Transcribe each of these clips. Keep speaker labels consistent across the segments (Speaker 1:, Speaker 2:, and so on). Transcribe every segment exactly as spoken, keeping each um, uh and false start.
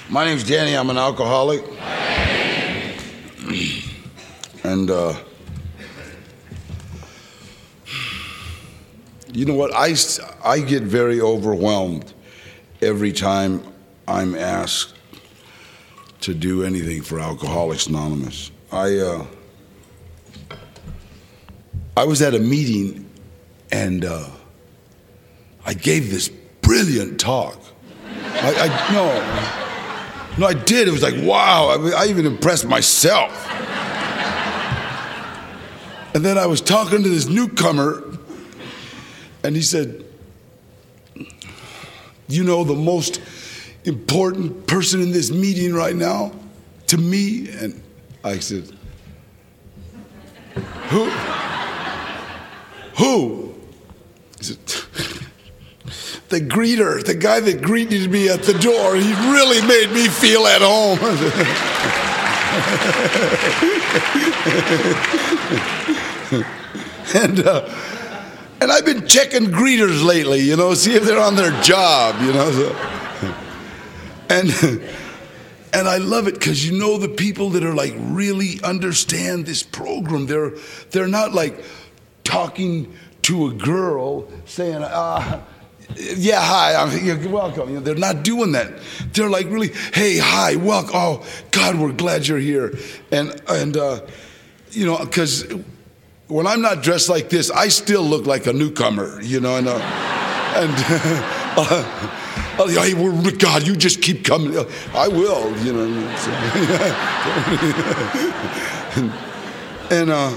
Speaker 1: My name's Danny. I'm an alcoholic. And, uh, you know what? I, I get very overwhelmed every time I'm asked to do anything for Alcoholics Anonymous. I, uh, I was at a meeting and uh, I gave this brilliant talk. I, I no, no, I did. It was like, wow. I, I even impressed myself. And then I was talking to this newcomer, and he said, "You know the most important person in this meeting right now to me?" And I said, "Who? Who?" He said, "The greeter, the guy that greeted me at the door. He really made me feel at home." and uh, and I've been checking greeters lately, you know, see if they're on their job, you know. So. And and I love it because you know the people that are like really understand this program. They're they're not like talking to a girl saying, uh, yeah, hi, I'm, you're welcome. You know, they're not doing that. They're like really, hey, hi, welcome. Oh, God, we're glad you're here. And, and uh, you know, because when I'm not dressed like this, I still look like a newcomer, you know. And, uh, and uh, hey, we're, God, you just keep coming. I will, you know. and and uh,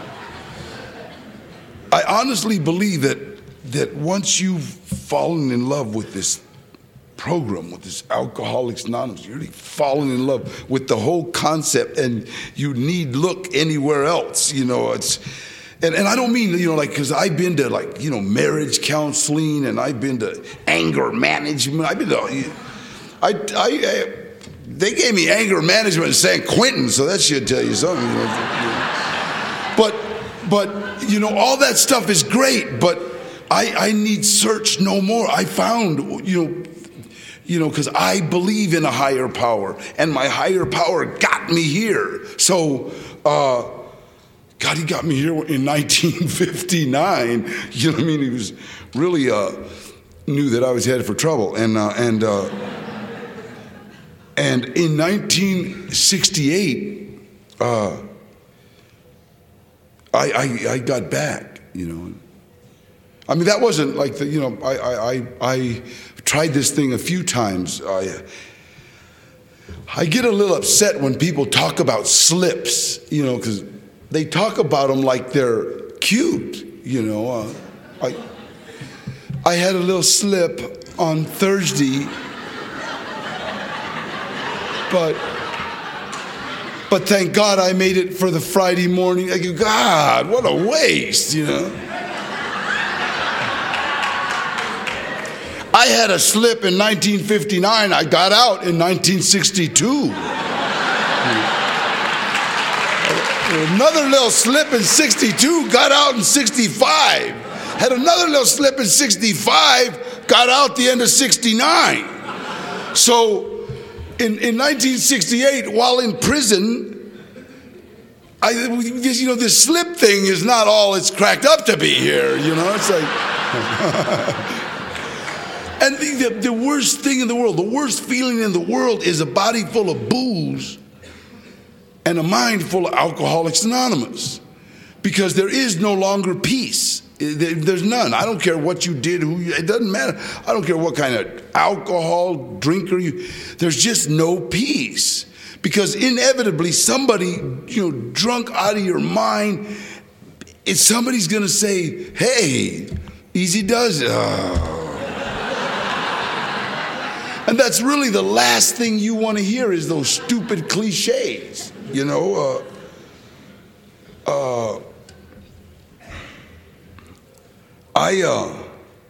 Speaker 1: I honestly believe that that once you've fallen in love with this program, with this Alcoholics Anonymous, you're really fallen in love with the whole concept, and you need look anywhere else. You know, it's and, and I don't mean, you know, like, because I've been to, like, you know, marriage counseling, and I've been to anger management. I've been to, I, I, I they gave me anger management in San Quentin, so that should tell you something. You know. But, but you know, all that stuff is great, but I, I need search no more. I found, you know, you know, because I believe in a higher power, and my higher power got me here. So, uh, God, he got me here in nineteen fifty-nine. You know what I mean? He was really uh, knew that I was headed for trouble, and uh, and uh, and in nineteen sixty-eight, uh, I, I I got back. You know. I mean, that wasn't like the, you know, I, I, I, I tried this thing a few times. I, I get a little upset when people talk about slips, you know, because they talk about them like they're cute, you know. Uh, I, I had a little slip on Thursday, but, but thank God I made it for the Friday morning. I go, God, what a waste, you know. I had a slip in nineteen fifty-nine. I got out in nineteen sixty-two. Another little slip in sixty-two, got out in sixty-five. Had another little slip in sixty-five, got out the end of sixty-nine. So in, in nineteen sixty-eight, while in prison, I, you know, this slip thing is not all it's cracked up to be here. You know, it's like... And the, the, the worst thing in the world, the worst feeling in the world is a body full of booze and a mind full of Alcoholics Anonymous. Because there is no longer peace. There's none. I don't care what you did, who you, it doesn't matter. I don't care what kind of alcohol drinker you, there's just no peace. Because inevitably somebody, you know, drunk out of your mind, if somebody's going to say, hey, easy does it. Oh. And that's really the last thing you want to hear is those stupid cliches, you know. Uh, uh, I, uh,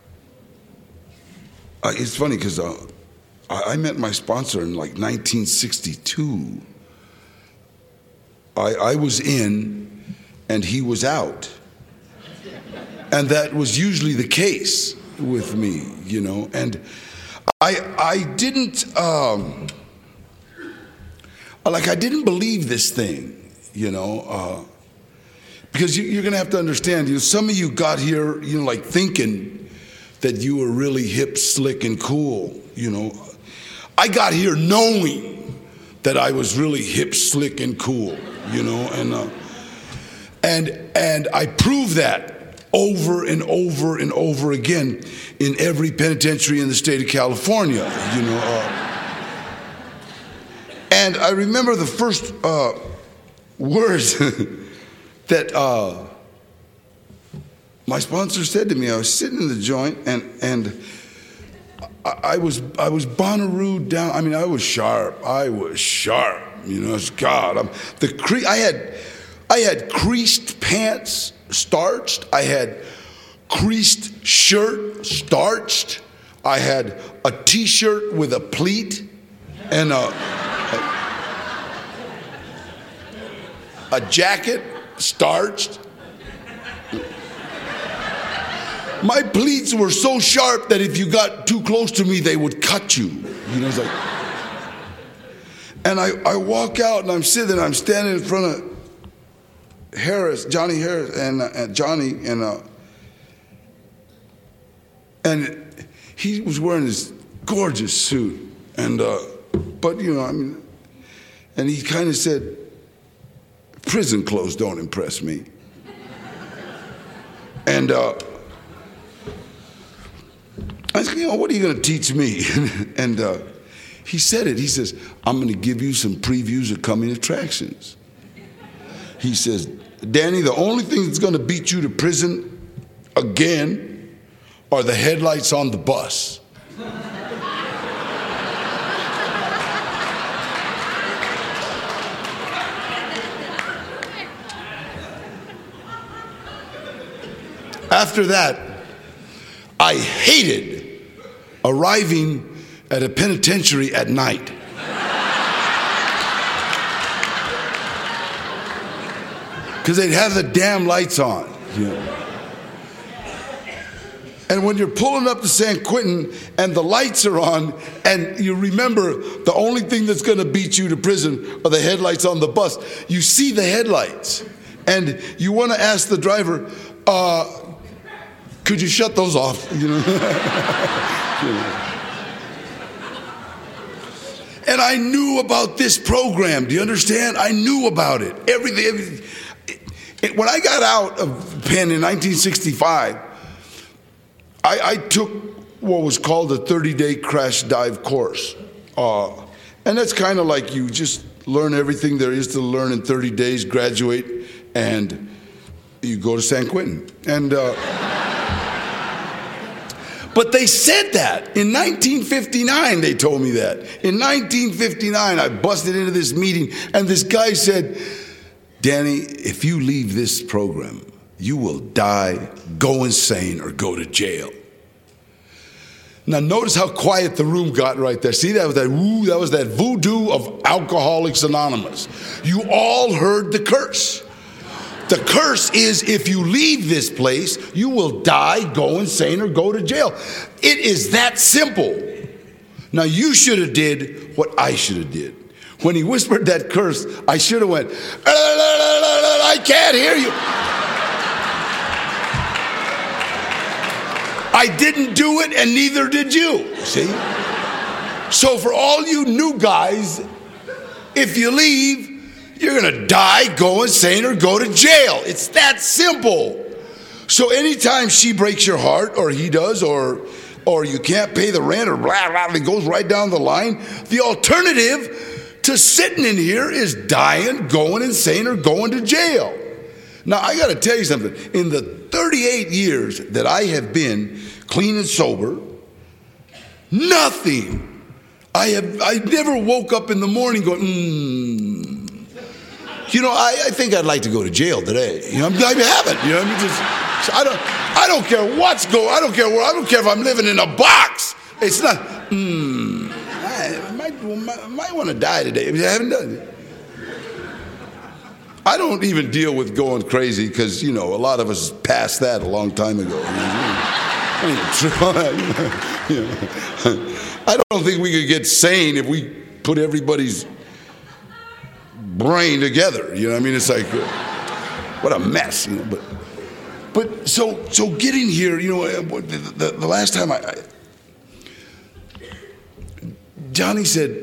Speaker 1: uh, it's funny because uh, I, I met my sponsor in like nineteen sixty-two. I, I was in and he was out. And that was usually the case with me, you know. And I I didn't um, like I didn't believe this thing, you know, uh, because you, you're going to have to understand, you know, some of you got here, you know, like thinking that you were really hip, slick, and cool, you know. I got here knowing that I was really hip, slick, and cool, you know, and uh, and and I proved that over and over and over again in every penitentiary in the state of California, you know. Uh, and I remember the first uh, words that uh, my sponsor said to me. I was sitting in the joint, and and I, I was I was Bonnaroo down. I mean, I was sharp. I was sharp. You know, it's God. I'm, the cre- I had I had creased pants, starched. I had creased shirt, starched. I had a T-shirt with a pleat and a a, a jacket, starched. My pleats were so sharp that if you got too close to me, they would cut you. You know, it's like. And I, I walk out and I'm sitting there, I'm standing in front of Harris, Johnny Harris, and, uh, and Johnny, and uh, and he was wearing this gorgeous suit, and uh, but you know, I mean, and he kind of said, "Prison clothes don't impress me," and uh, I said, "You know, what are you going to teach me?" and uh, he said it. He says, "I'm going to give you some previews of coming attractions." He says, "Danny, the only thing that's going to beat you to prison again are the headlights on the bus." After that, I hated arriving at a penitentiary at night. Because they'd have the damn lights on. You know. And when you're pulling up to San Quentin and the lights are on, and you remember the only thing that's going to beat you to prison are the headlights on the bus, you see the headlights. And you want to ask the driver, uh, could you shut those off? You know? You know. And I knew about this program. Do you understand? I knew about it. Everything. everything. It, it, when I got out of Penn in nineteen sixty-five, I, I took what was called a thirty-day crash dive course. Uh, and that's kind of like you just learn everything there is to learn in thirty days, graduate, and you go to San Quentin. And uh, but they said that in nineteen fifty-nine, they told me that. In nineteen fifty-nine, I busted into this meeting, and this guy said, "Danny, if you leave this program, you will die, go insane, or go to jail." Now notice how quiet the room got right there. See, that was that woo, that was that voodoo of Alcoholics Anonymous. You all heard the curse. The curse is, if you leave this place, you will die, go insane, or go to jail. It is that simple. Now you should have did what I should have did. When he whispered that curse, I should have went, "I can't hear you." I didn't do it, and neither did you, see? So for all you new guys, if you leave, you're going to die, go insane, or go to jail. It's that simple. So anytime she breaks your heart, or he does, or or you can't pay the rent, or blah, blah, it goes right down the line, the alternative to sitting in here is dying, going insane, or going to jail. Now, I got to tell you something. In the thirty-eight years that I have been clean and sober, nothing. I have. I never woke up in the morning going, hmm. You know, I, I think I'd like to go to jail today. You know, I haven't. You know, I mean, just I don't. I don't care what's going. I don't care where. I don't care if I'm living in a box. It's not. Hmm. I might, might, might want to die today. I haven't done it. I don't even deal with going crazy because, you know, a lot of us passed that a long time ago. I don't think we could get sane if we put everybody's brain together. You know what I mean? It's like, uh, what a mess. You know, but but so so getting here, you know, the, the, the last time I, I Johnny said,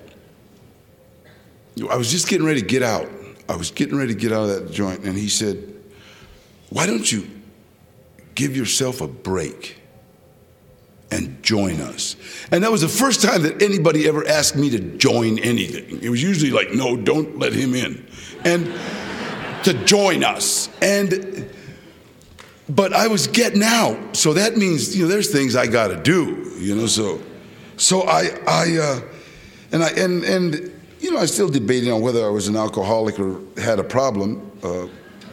Speaker 1: I was just getting ready to get out. I was getting ready to get out of that joint, and he said, why don't you give yourself a break and join us? And that was the first time that anybody ever asked me to join anything. It was usually like, no, don't let him in. And to join us. And but I was getting out. So that means, you know, there's things I got to do, you know, so so I I uh, and I and and you know, I was still debating on whether I was an alcoholic or had a problem. Uh,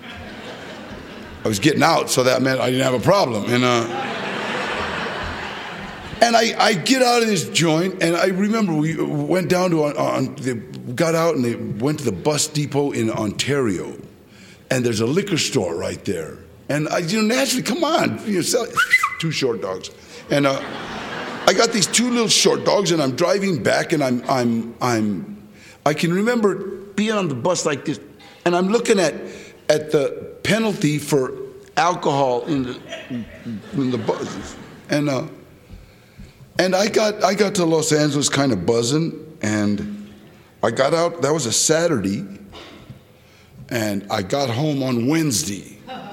Speaker 1: I was getting out, so that meant I didn't have a problem. And uh, and I, I get out of this joint, and I remember we went down to, on, on, they got out and they went to the bus depot in Ontario, and there's a liquor store right there. And I, you know, naturally, come on, you know, sell two short dogs. And uh, I got these two little short dogs, and I'm driving back, and I'm I'm I'm. I can remember being on the bus like this, and I'm looking at at the penalty for alcohol in the in the bus, and uh, and I got I got to Los Angeles kind of buzzing, and I got out. That was a Saturday, and I got home on Wednesday.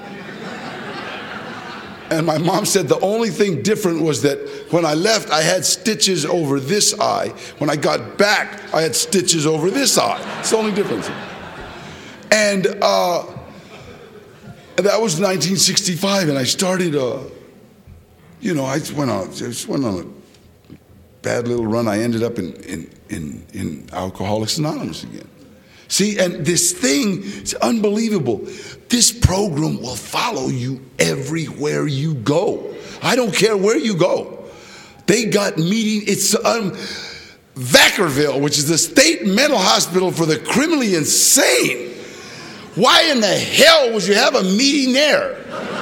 Speaker 1: And my mom said the only thing different was that when I left, I had stitches over this eye. When I got back, I had stitches over this eye. It's the only difference. And uh, that was nineteen sixty-five, and I started, uh, you know, I went on, just went on a bad little run. I ended up in, in, in, in Alcoholics Anonymous again. See, and this thing is unbelievable. This program will follow you everywhere you go. I don't care where you go. They got meeting, it's um, Vacaville, which is the state mental hospital for the criminally insane. Why in the hell would you have a meeting there?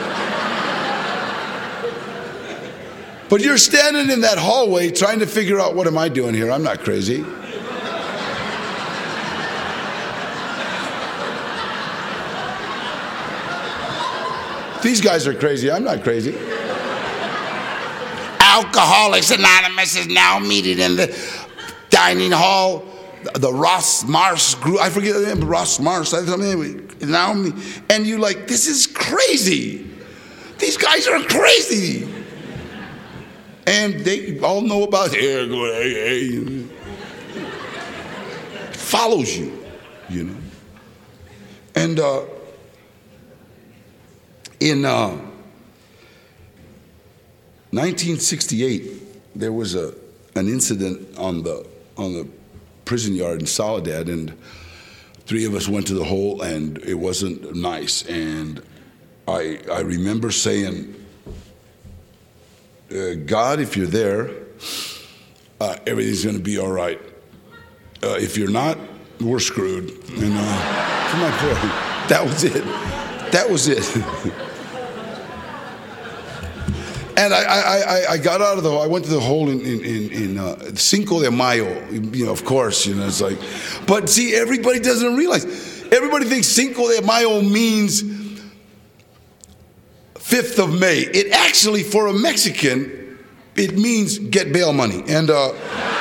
Speaker 1: But you're standing in that hallway trying to figure out, what am I doing here? I'm not crazy. These guys are crazy. I'm not crazy. Alcoholics Anonymous is now meeting in the dining hall. The Ross Mars group, I forget the name, Ross Mars. I mean, now, and you're like, this is crazy. These guys are crazy. And they all know about here, go hey, hey. Follows you, you know. And uh, in uh, nineteen sixty-eight, there was a an incident on the on the prison yard in Soledad, and three of us went to the hole, and it wasn't nice. And I I remember saying, uh, God, if you're there, uh, everything's going to be all right. Uh, if you're not, we're screwed. And uh, come on, boy, that was it. That was it. And I, I, I got out of the hole. I went to the hole in, in, in, in uh, Cinco de Mayo, you know, of course, you know, it's like, but see, everybody doesn't realize. Everybody thinks Cinco de Mayo means fifth of May. It actually, for a Mexican, it means get bail money. And, uh,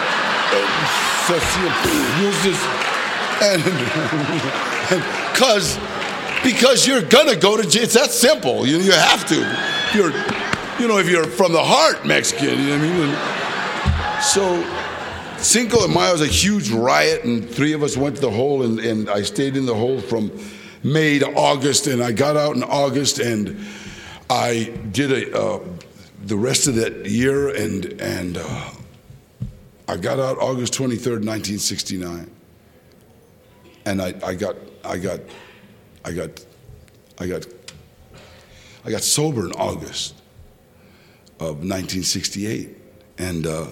Speaker 1: and, and cause, because you're gonna go to jail. It's that simple. You, you have to. You're, You know, if you're from the heart Mexican, you know what I mean? So, Cinco de Mayo was a huge riot, and three of us went to the hole, and, and I stayed in the hole from May to August, and I got out in August, and I did a, uh, the rest of that year, and and uh, I got out August twenty-third, nineteen sixty-nine, and I, I got I got I got I got I got sober in August of nineteen sixty-eight, and uh,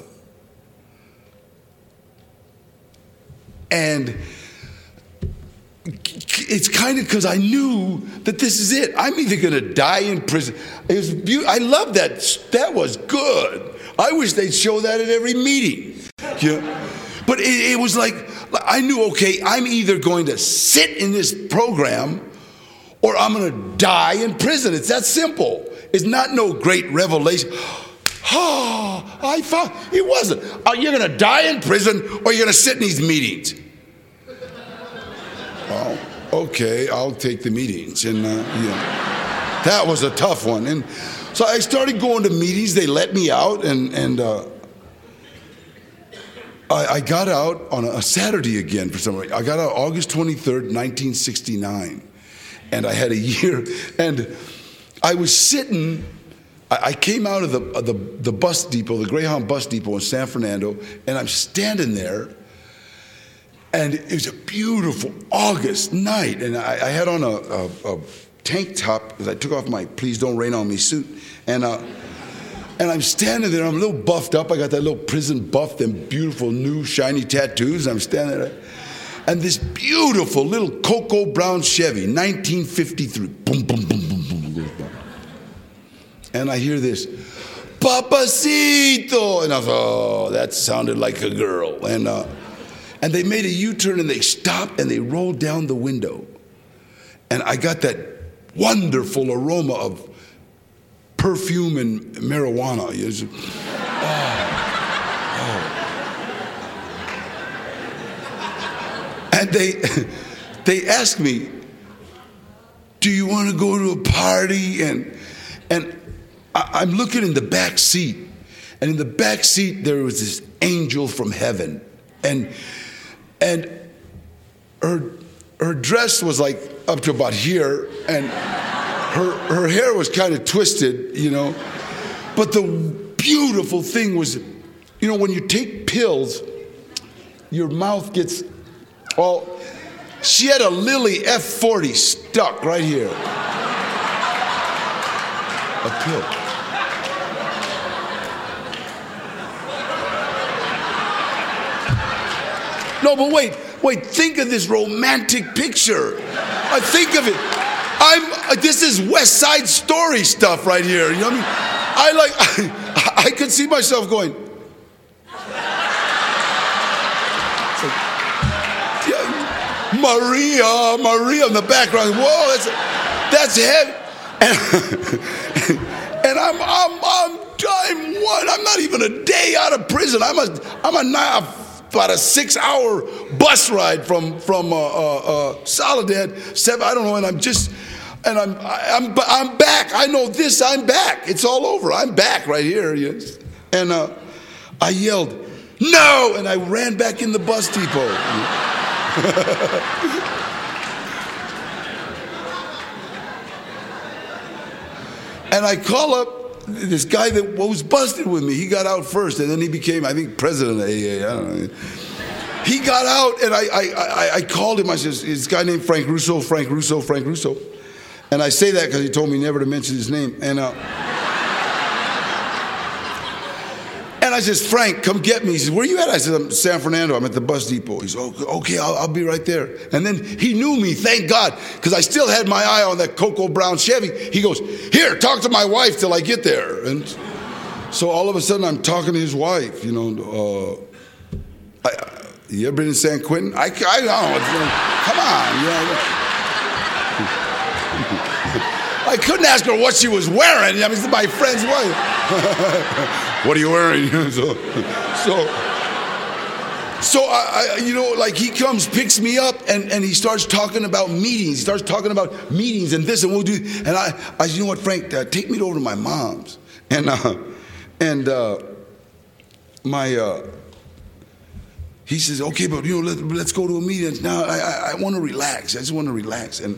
Speaker 1: and it's kind of because I knew that this is it. I'm either going to die in prison. It was beautiful. I love that. That was good. I wish they'd show that at every meeting. You know? But it, it was like I knew, okay, I'm either going to sit in this program or I'm going to die in prison. It's that simple. It's not no great revelation. Oh, I found, it wasn't. Oh, you're going to die in prison or you're going to sit in these meetings. Well, okay, I'll take the meetings. And, uh, you know, that was a tough one. And so I started going to meetings. They let me out, and, and uh, I, I got out on a Saturday again for some reason. I got out August twenty-third, nineteen sixty-nine. And I had a year. And I was sitting, I, I came out of the, of the, the bus depot, the Greyhound bus depot in San Fernando, and I'm standing there. And it was a beautiful August night. And I, I had on a, a, a tank top because I took off my Please Don't Rain on Me suit. And uh, and I'm standing there. I'm a little buffed up. I got that little prison buff, them beautiful new shiny tattoos. I'm standing there. And this beautiful little cocoa brown Chevy, nineteen fifty-three. Boom, boom, boom, boom, boom, goes by. And I hear this, Papacito. And I thought, oh, that sounded like a girl. And uh, and they made a U-turn and they stopped and they rolled down the window. And I got that wonderful aroma of perfume and marijuana. Oh, oh. And they they asked me, do you want to go to a party? And and I, I'm looking in the back seat. And in the back seat, there was this angel from heaven. And and her her dress was like up to about here. And her her hair was kind of twisted, you know. But the beautiful thing was, you know, when you take pills, your mouth gets... Well, she had a Lilly F forty stuck right here. A pill. No, but wait, wait, think of this romantic picture. I think of it. I'm, this is West Side Story stuff right here. You know what I mean? I like, I, I could see myself going, Maria, Maria in the background. Whoa, that's that's heavy. And, and I'm I'm I'm I'm what? I'm not even a day out of prison. I'm a I'm a about a six hour bus ride from from uh, uh, uh, Soledad. Seven, I don't know. And I'm just and I'm I'm I'm back. I know this. I'm back. It's all over. I'm back right here. Yes. And uh, I yelled, no! And I ran back in the bus depot. And I call up this guy that was busted with me. He got out first, and then he became, I think, president of A A. I don't know. He got out, and I, I, I, I called him. I said, this guy named Frank Russo, Frank Russo, Frank Russo. And I say that because he told me never to mention his name. And uh, and I says, Frank, come get me. He says, where are you at? I said, I'm San Fernando. I'm at the bus depot. He said, oh, okay, I'll, I'll be right there. And then he knew me, thank God, because I still had my eye on that cocoa brown Chevy. He goes, here, talk to my wife till I get there. And so all of a sudden, I'm talking to his wife. You know, uh, I, you ever been in San Quentin? I, I, I don't know. Come on, you know. I couldn't ask her what she was wearing. I mean, it's my friend's wife. What are you wearing? so, so, so I, I, you know, like he comes, picks me up, and, and he starts talking about meetings. He starts talking about meetings and this, and we'll do. And I, I said, you know what, Frank? Uh, take me over to my mom's. And uh, and uh, my. Uh, he says, okay, but you know, let, let's go to a meeting. Now I, I, I want to relax. I just want to relax. And.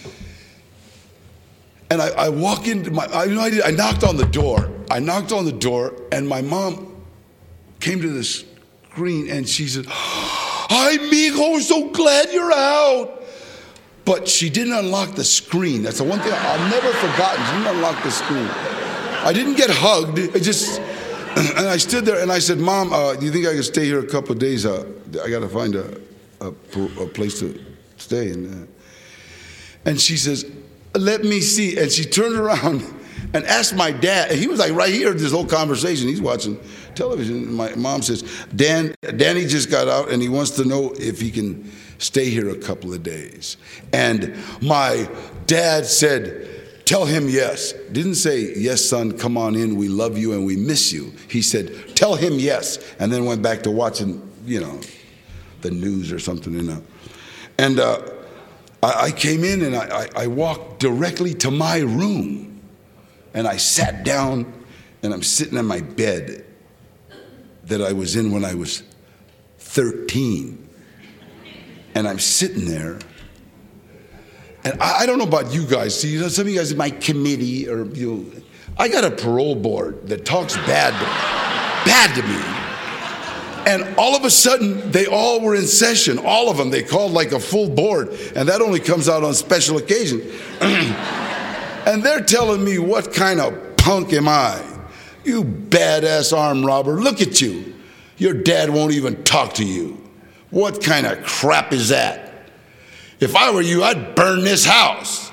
Speaker 1: And I, I walk into my, I, you know, I, did, I knocked on the door. I knocked on the door, and my mom came to the screen, and she said, hi, mijo, so glad you're out. But she didn't unlock the screen. That's the one thing I've never forgotten. She didn't unlock the screen. I didn't get hugged. It just, and I stood there, and I said, Mom, uh, do you think I can stay here a couple of days? Uh, I got to find a, a, a place to stay. And, uh, and she says, let me see. And she turned around and asked my dad. He was like right here, this whole conversation. He's watching television. My mom says, Dan, Danny just got out and he wants to know if he can stay here a couple of days. And my dad said, tell him yes. Didn't say, yes, son, come on in. We love you and we miss you. He said, tell him yes. And then went back to watching, you know, the news or something. You know. And uh, I, I came in and I, I, I walked directly to my room. And I sat down and I'm sitting in my bed that I was in when I was thirteen. And I'm sitting there. And I, I don't know about you guys. See, you know, some of you guys in my committee, or you know, I got a parole board that talks bad, bad to me. And all of a sudden, they all were in session. All of them. They called like a full board, and that only comes out on special occasion. And they're telling me, what kind of punk am I? You badass armed robber. Look at you. Your dad won't even talk to you. What kind of crap is that? If I were you, I'd burn this house.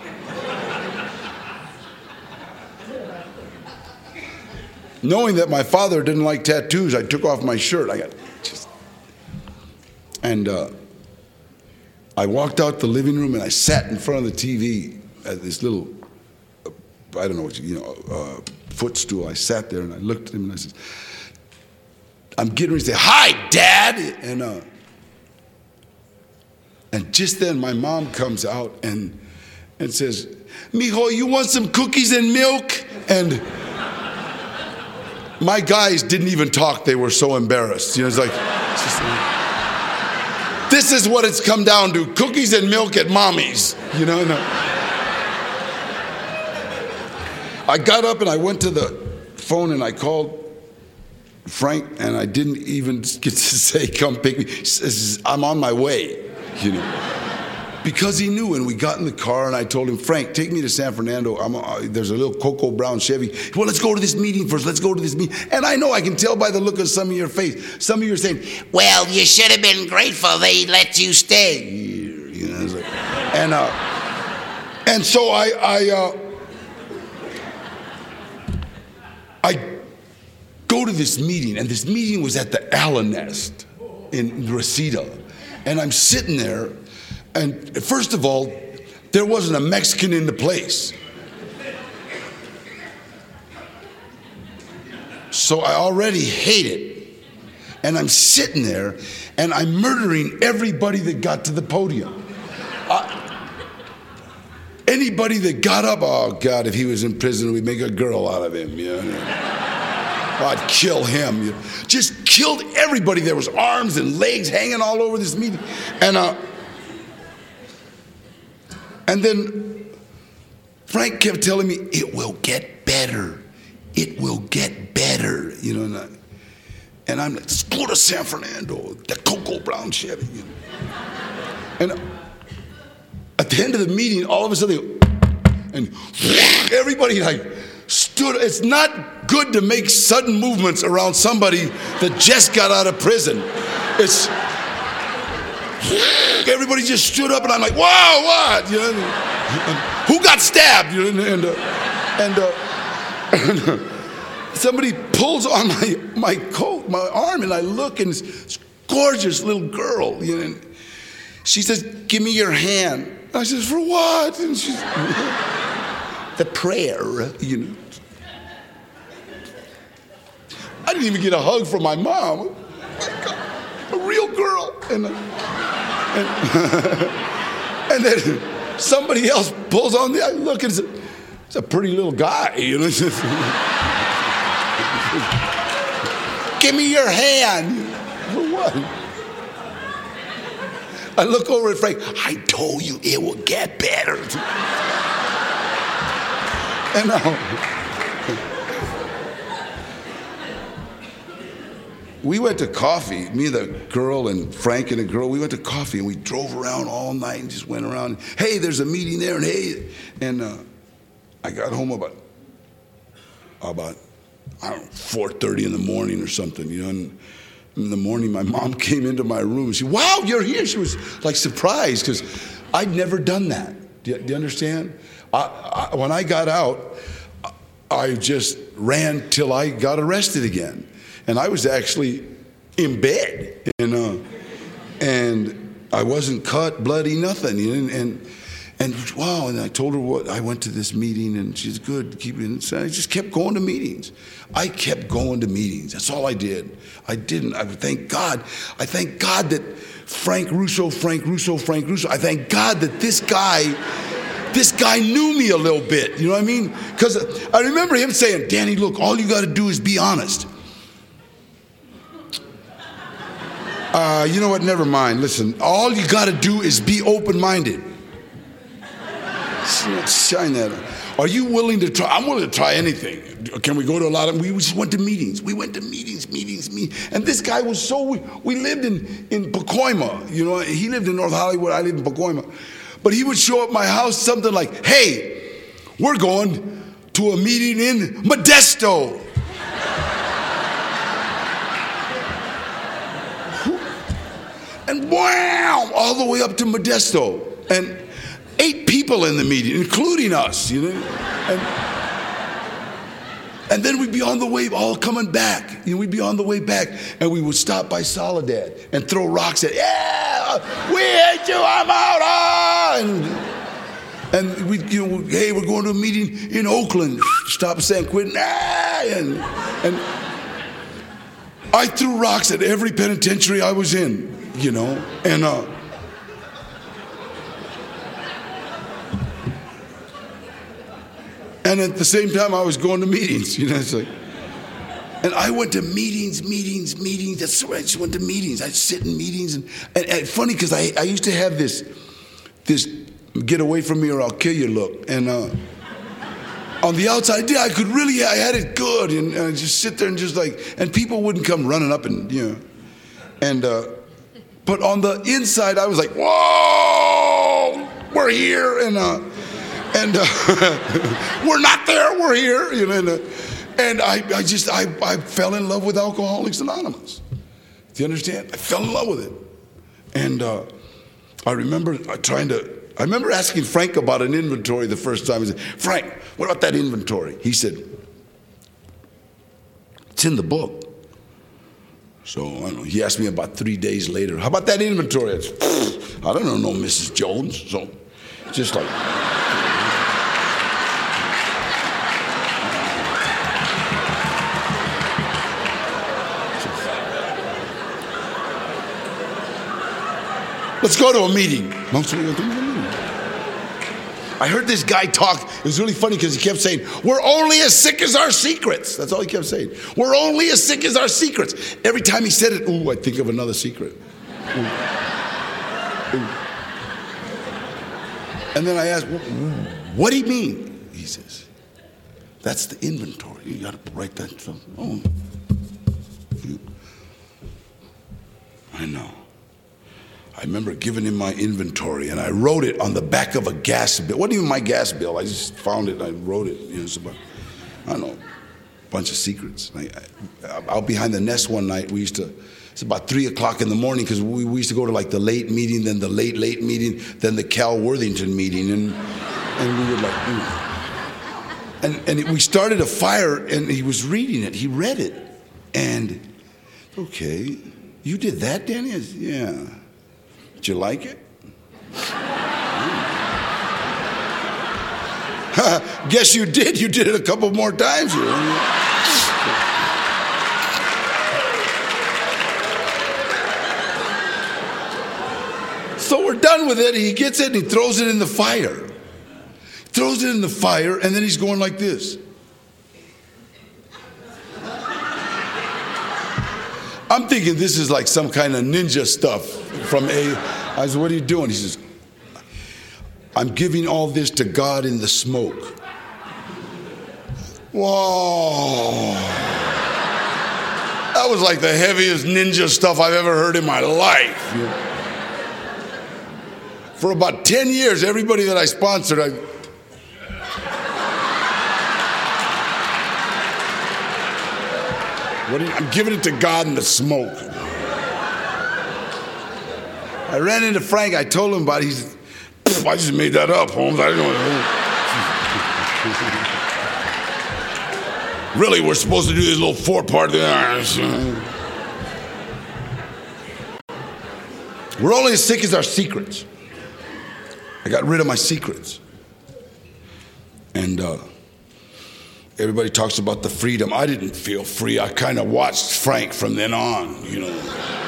Speaker 1: Knowing that my father didn't like tattoos, I took off my shirt. I got just, and uh, I walked out the living room and I sat in front of the T V at this little, uh, I don't know what you, you know, uh, footstool. I sat there and I looked at him and I said, I'm getting ready to say, hi, Dad. And uh, and just then my mom comes out and and says, mijo, you want some cookies and milk? And my guys didn't even talk. They were so embarrassed. You know, it's like, it's just, uh, this is what it's come down to. Cookies and milk at mommy's. You know, no. I got up and I went to the phone and I called Frank, and I didn't even get to say, come pick me. He says, I'm on my way, you know. Because he knew, and we got in the car and I told him, Frank, take me to San Fernando. I'm uh, there's a little Cocoa Brown Chevy. Well, let's go to this meeting first. Let's go to this meeting. And I know, I can tell by the look of some of your face. Some of you are saying, well, you should have been grateful they let you stay here. You know, like, and, uh, and so I, I, uh, I go to this meeting, and this meeting was at the Allen Nest in Reseda. And I'm sitting there, and first of all, there wasn't a Mexican in the place. So I already hate it. And I'm sitting there, and I'm murdering everybody that got to the podium. Uh, anybody that got up, oh God, if he was in prison, we'd make a girl out of him, you know. I'd kill him. You know. Just killed everybody. There was arms and legs hanging all over this meeting. And uh, and then Frank kept telling me, it will get better. It will get better. You know, and, I, and I'm like, let's go to San Fernando, the Cocoa Brown Chevy. You know. And at the end of the meeting, all of a sudden, and everybody like stood. It's not good to make sudden movements around somebody that just got out of prison. It's everybody just stood up, and I'm like, whoa, what? You know, and who got stabbed? You know, and uh, and, uh, and uh, somebody pulls on my my coat, my arm, and I look, and it's this gorgeous little girl. You know, and she says, "Give me your hand." I says, "For what?" And she's the prayer, you know. I didn't even get a hug from my mom. A real girl. And, uh, and, and then somebody else pulls on me. I look, and it's a, it's a pretty little guy, you know. Give me your hand. For what? I look over at Frank. I told you it will get better. And now, we went to coffee, me and the girl and Frank and the girl, we went to coffee and we drove around all night and just went around. Hey, there's a meeting there, and hey, and uh, I got home about, about, I don't know, four thirty in the morning or something, you know, and in the morning my mom came into my room and she, wow, you're here. She was like surprised because I'd never done that. Do you, do you understand? I, I, when I got out, I just ran till I got arrested again. And I was actually in bed, and uh, and I wasn't cut, bloody, nothing. You know, and, and and wow, and I told her what I went to this meeting, and she's good. Keep it. So I just kept going to meetings. I kept going to meetings. That's all I did. I didn't. I thank God. I thank God that Frank Russo, Frank Russo, Frank Russo. I thank God that this guy. This guy knew me a little bit, you know what I mean? Because I remember him saying, Danny, look, all you got to do is be honest. Uh, you know what? Never mind. Listen, all you got to do is be open-minded. Shine that. Are you willing to try? I'm willing to try anything. Can we go to a lot of, we just went to meetings. We went to meetings, meetings, meetings. And this guy was so, we, we lived in, in Pacoima. You know, he lived in North Hollywood. I lived in Pacoima. But he would show up at my house something like, hey, we're going to a meeting in Modesto. And wow, all the way up to Modesto. And eight people in the meeting, including us, you know. And, and then we'd be on the way, all coming back. You know, we'd be on the way back, and we would stop by Soledad and throw rocks at, yeah, we hate you, I'm out. Ah! And, and we, you know, hey, we're going to a meeting in Oakland. Stop at San Quentin. Ah! And, and I threw rocks at every penitentiary I was in, you know, and uh, and at the same time I was going to meetings, you know. It's like, and I went to meetings, meetings, meetings. That's right. I just went to meetings. I'd sit in meetings, and, and, and funny because I, I used to have this this get away from me or I'll kill you look, and uh, on the outside, yeah, I could really, I had it good, and, and I'd just sit there and just like, and people wouldn't come running up and you know, and uh, but on the inside, I was like, whoa, we're here, and uh, and uh, we're not there, we're here, you know. And, uh, And I, I just, I, I fell in love with Alcoholics Anonymous. Do you understand? I fell in love with it. And uh, I remember trying to, I remember asking Frank about an inventory the first time. I said, Frank, what about that inventory? He said, it's in the book. So, I don't know, he asked me about three days later, how about that inventory? I said, I don't know, no Missus Jones. So, just like... Let's go to a meeting. I heard this guy talk. It was really funny because he kept saying, we're only as sick as our secrets. That's all he kept saying. We're only as sick as our secrets. Every time he said it, ooh, I think of another secret. Ooh. Ooh. And then I asked, what do you mean? He says, that's the inventory. You got to write that stuff. Oh. I know. I remember giving him my inventory, and I wrote it on the back of a gas bill. It wasn't even my gas bill. I just found it, and I wrote it. You know, it's about, I don't know, a bunch of secrets. I, I, out behind the nest one night, we used to, it's about three o'clock in the morning, because we, we used to go to like the late meeting, then the late, late meeting, then the Cal Worthington meeting, and and we would like, you know. And, and it, we started a fire, and he was reading it. He read it. And, okay, you did that, Danny? I said, yeah. Did you like it? Guess you did. You did it a couple more times. So we're done with it. He gets it and he throws it in the fire. Throws it in the fire, and then he's going like this. I'm thinking this is like some kind of ninja stuff from a, I said, what are you doing? He says, I'm giving all this to God in the smoke. Whoa. That was like the heaviest ninja stuff I've ever heard in my life. For about ten years, everybody that I sponsored, I, What you, I'm giving it to God in the smoke. I ran into Frank. I told him about it. He said, I just made that up, Holmes. I didn't know Really, we're supposed to do this little four-part thing. We're only as sick as our secrets. I got rid of my secrets. And uh, everybody talks about the freedom. I didn't feel free. I kind of watched Frank from then on, you know.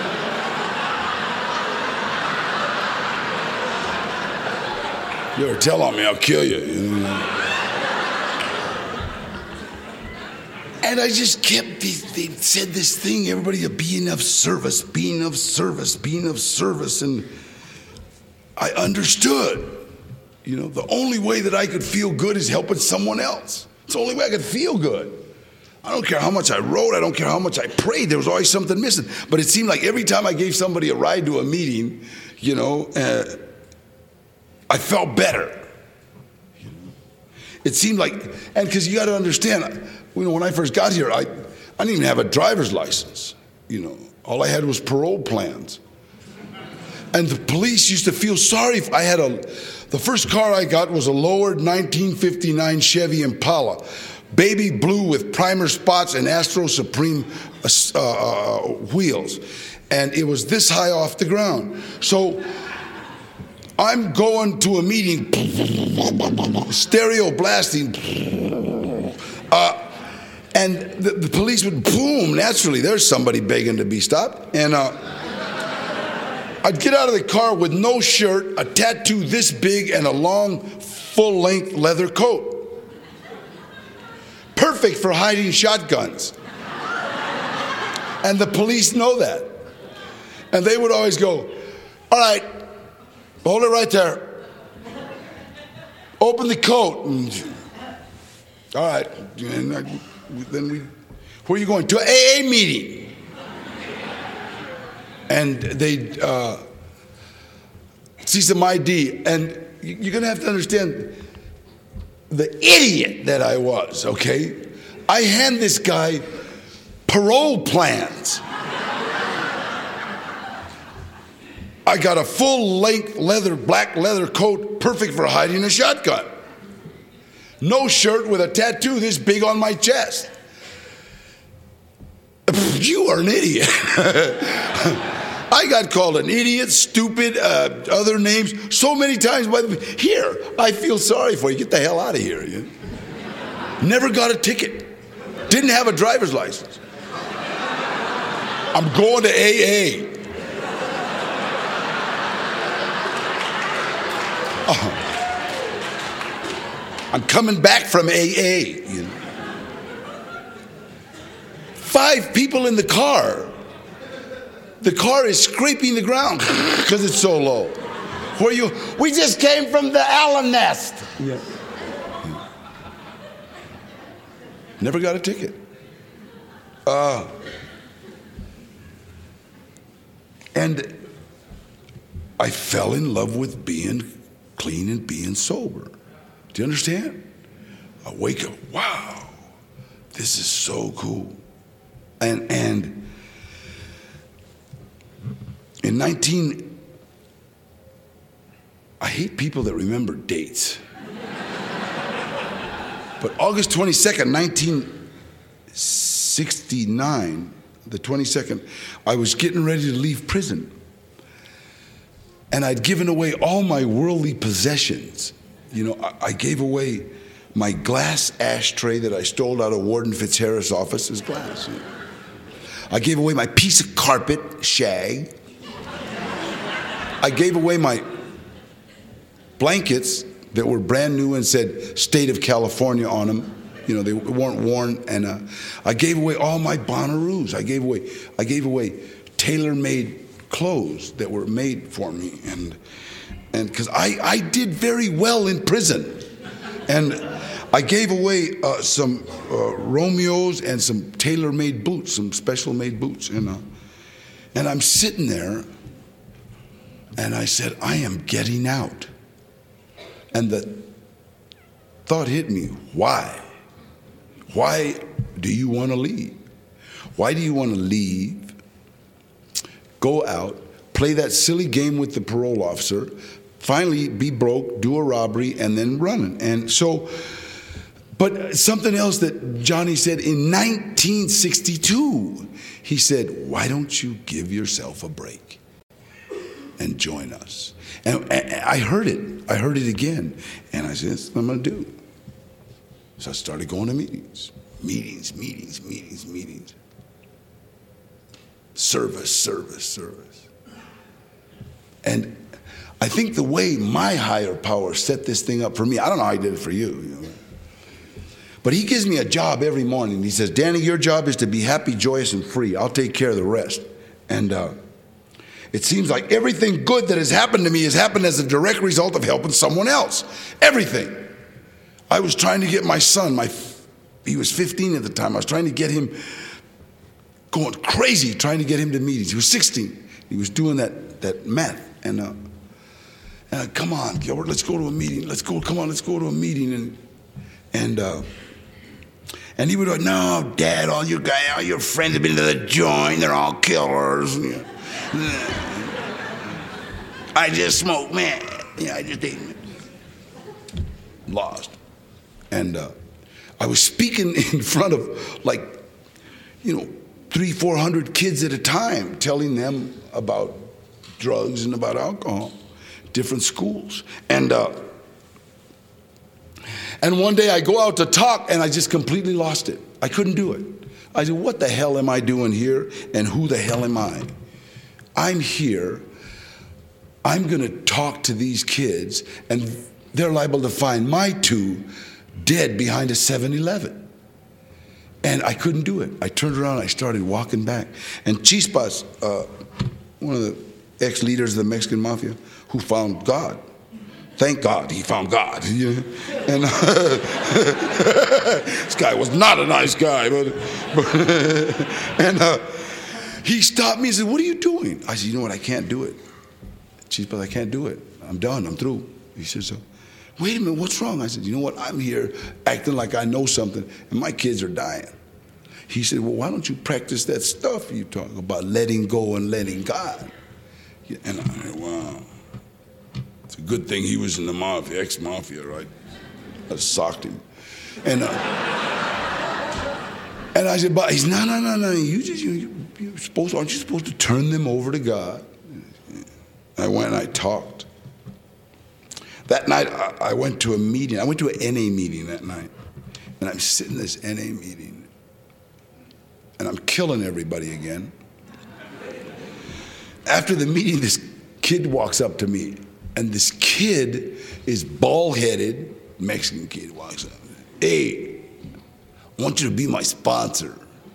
Speaker 1: You ever tell on me, I'll kill you. you know? And I just kept, they, they said this thing, everybody, being of service, being of service, being of service. And I understood, you know, the only way that I could feel good is helping someone else. It's the only way I could feel good. I don't care how much I wrote. I don't care how much I prayed. There was always something missing. But it seemed like every time I gave somebody a ride to a meeting, you know, uh, I felt better. It seemed like, and because you got to understand, you know, when I first got here, I, I didn't even have a driver's license. You know, all I had was parole plans. And the police used to feel sorry if I had a, the first car I got was a lowered nineteen fifty-nine Chevy Impala, baby blue with primer spots and Astro Supreme uh, uh, wheels. And it was this high off the ground. So I'm going to a meeting, stereo blasting, uh, and the, the police would boom, naturally, there's somebody begging to be stopped. And uh, I'd get out of the car with no shirt, a tattoo this big, and a long, full-length leather coat. Perfect for hiding shotguns. And the police know that. And they would always go, all right, hold it right there. Open the coat. And, all right. And I, then we, where are you going? To an A A meeting. And they'd uh, see some I D. And you're going to have to understand the idiot that I was, okay? I hand this guy parole plans. I got a full-length leather, black leather coat, perfect for hiding a shotgun. No shirt with a tattoo this big on my chest. You are an idiot. I got called an idiot, stupid, uh, other names so many times. By the here, I feel sorry for you. Get the hell out of here. You never got a ticket. Didn't have a driver's license. I'm going to A A. Oh. I'm coming back from A A. You know. Five people in the car. The car is scraping the ground because it's so low. Where you? We just came from the Allen Nest. Yeah. Never got a ticket. Uh, and I fell in love with being clean and being sober. Do you understand? I wake up, wow, this is so cool. And and in nineteen, I hate people that remember dates. But August twenty-second, nineteen sixty-nine, the twenty-second, I was getting ready to leave prison. And I'd given away all my worldly possessions. You know, I, I gave away my glass ashtray that I stole out of Warden Fitzharris' office as glass. You know. I gave away my piece of carpet, shag. I gave away my blankets that were brand new and said State of California on them. You know, they weren't worn. And uh, I gave away all my Bonnaroos. I gave away, I gave away tailor-made clothes that were made for me. And and because I, I did very well in prison. And I gave away uh, some uh, Romeos and some tailor-made boots, some special-made boots. And, uh, and I'm sitting there, and I said, I am getting out. And the thought hit me, why? Why do you want to leave? Why do you want to leave, go out, play that silly game with the parole officer, finally be broke, do a robbery, and then run? And so But something else that Johnny said in nineteen sixty-two, he said, why don't you give yourself a break and join us? And, and I heard it. I heard it again. And I said, that's what I'm going to do. So I started going to meetings. Meetings, meetings, meetings, meetings. Service, service, service. And I think the way my higher power set this thing up for me, I don't know how he did it for you, you know. But he gives me a job every morning. He says, Danny, your job is to be happy, joyous, and free. I'll take care of the rest. And uh, it seems like everything good that has happened to me has happened as a direct result of helping someone else. Everything. I was trying to get my son, my he was fifteen at the time. I was trying to get him going crazy, trying to get him to meetings. He was sixteen. He was doing that, that meth. And, uh, and I, come on, Gilbert, let's go to a meeting. Let's go, come on, let's go to a meeting. And, and, uh, And he would go, no, Dad, all your guys, all your friends have been to the joint. They're all killers. I just smoke, man. Yeah, I just ate. Lost. And uh, I was speaking in front of, like, you know, three, four hundred kids at a time, telling them about drugs and about alcohol, different schools. And uh, and one day I go out to talk, and I just completely lost it. I couldn't do it. I said, what the hell am I doing here, and who the hell am I? I'm here. I'm going to talk to these kids, and they're liable to find my two dead behind a seven eleven. And I couldn't do it. I turned around, I started walking back. And Chispas, uh, one of the ex-leaders of the Mexican Mafia, who found God. Thank God he found God. You know? And uh, this guy was not a nice guy. But, but and uh, he stopped me and said, what are you doing? I said, you know what, I can't do it. Chispas, I can't do it. I'm done, I'm through. He said, so, wait a minute, what's wrong? I said, you know what, I'm here acting like I know something, and my kids are dying. He said, well, why don't you practice that stuff you talk about, letting go and letting God? And I said, wow. It's a good thing he was in the mafia, ex-mafia, right? I socked him. And, uh, and I said, but he's, no, no, no, no, you just, you, you're supposed, aren't you supposed to turn them over to God? I went and I talked. That night, I, I went to a meeting. I went to an N A meeting that night. And I'm sitting in this N A meeting. And I'm killing everybody again. After the meeting, this kid walks up to me. And this kid is bald-headed. Mexican kid walks up. Hey, I want you to be my sponsor.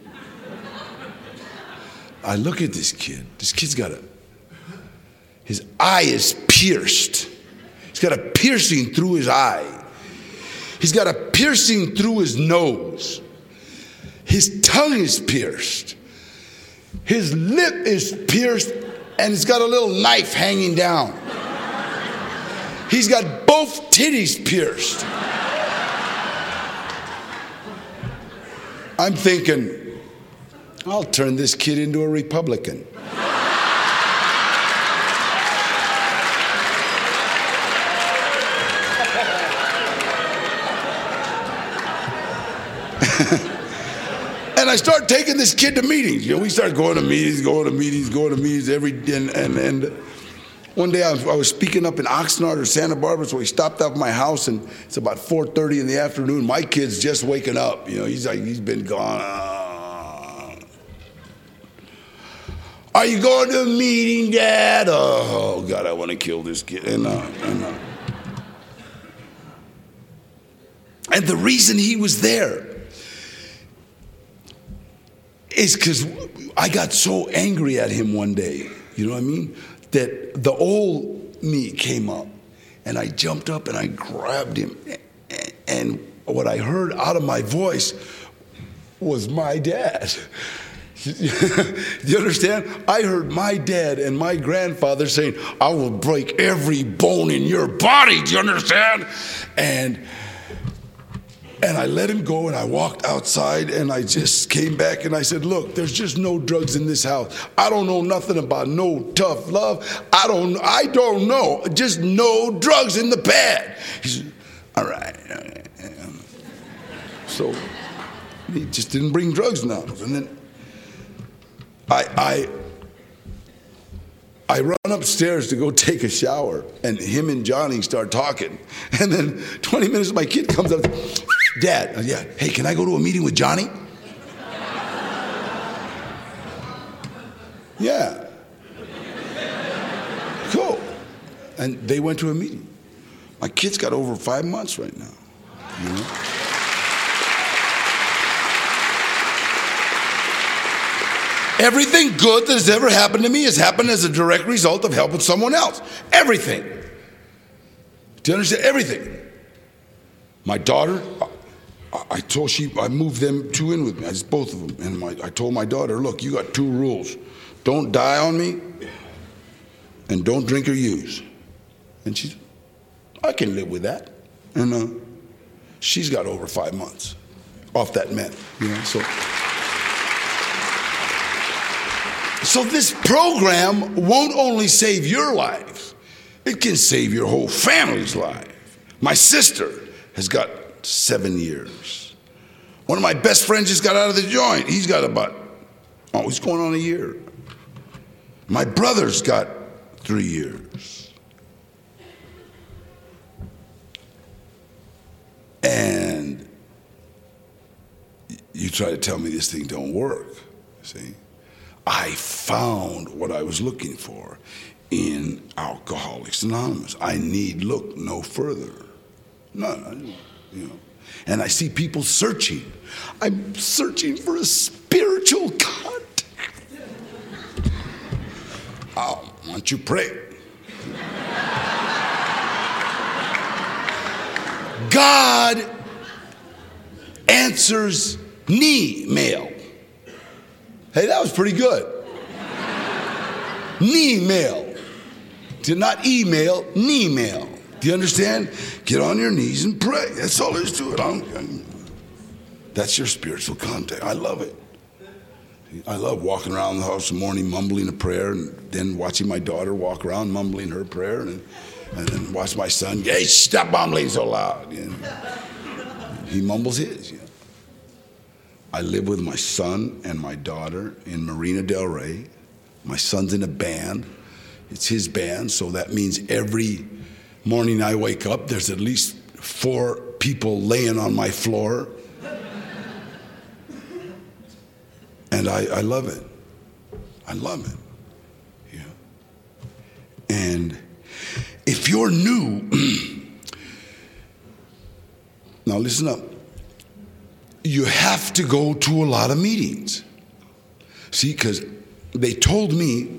Speaker 1: I look at this kid. This kid's got a, his eye is pierced. He's got a piercing through his eye. He's got a piercing through his nose. His tongue is pierced. His lip is pierced, and he's got a little knife hanging down. He's got both titties pierced. I'm thinking, I'll turn this kid into a Republican. And I start taking this kid to meetings. You know, we start going to meetings, going to meetings, going to meetings every and and, and one day I was, I was speaking up in Oxnard or Santa Barbara, so he stopped up at my house, and it's about four thirty in the afternoon. My kid's just waking up. You know, he's like he's been gone. Are you going to a meeting, Dad? Oh God, I want to kill this kid. And, uh, and, uh, and the reason he was there is because I got so angry at him one day, you know what I mean, that the old me came up, and I jumped up and I grabbed him, and what I heard out of my voice was my dad. You understand? I heard my dad and my grandfather saying, I will break every bone in your body, do you understand? And And I let him go, and I walked outside, and I just came back, and I said, look, there's just no drugs in this house. I don't know nothing about no tough love. I don't I don't know. Just no drugs in the pad. He said, all right. All right. So he just didn't bring drugs anonymous. And then I, I, I run upstairs to go take a shower, and him and Johnny start talking. And then twenty minutes, my kid comes up, Dad, uh, yeah, hey, can I go to a meeting with Johnny? Yeah. Cool. And they went to a meeting. My kid's got over five months right now. You know? Everything good that has ever happened to me has happened as a direct result of helping someone else. Everything. Do you understand? Everything. My daughter, I, I told she, I moved them two in with me. I just both of them. And my, I told my daughter, look, you got two rules. Don't die on me, and don't drink or use. And she said, I can live with that. And uh, she's got over five months off that meth. You know, so. So this program won't only save your life, it can save your whole family's life. My sister has got seven years. One of my best friends just got out of the joint. He's got about, oh, he's going on a year. My brother's got three years. And you try to tell me this thing don't work, see? I found what I was looking for in Alcoholics Anonymous. I need look no further. No, no, you know. And I see people searching. I'm searching for a spiritual contact. Oh, why don't you pray? God answers knee mail. Hey, that was pretty good. Knee mail. Did not email, knee mail. Do you understand? Get on your knees and pray. That's all there is to it. I'm, I'm, that's your spiritual contact. I love it. I love walking around the house in the morning mumbling a prayer, and then watching my daughter walk around mumbling her prayer, and, and then watch my son, hey, stop mumbling so loud. You know? He mumbles his. You know? I live with my son and my daughter in Marina Del Rey. My son's in a band. It's his band, so that means every morning I wake up, there's at least four people laying on my floor. And I, I love it. I love it. Yeah. And if you're new, now listen up. You have to go to a lot of meetings. See, because they told me,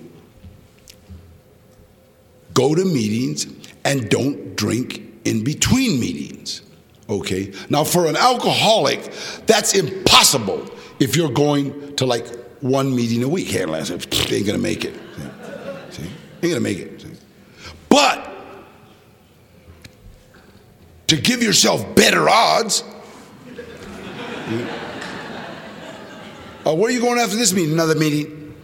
Speaker 1: go to meetings and don't drink in between meetings. Okay? Now, for an alcoholic, that's impossible if you're going to like one meeting a week. Hey, ain't gonna make it. See? See? Ain't gonna make it. See? But to give yourself better odds, uh, where are you going after this meeting? Another meeting.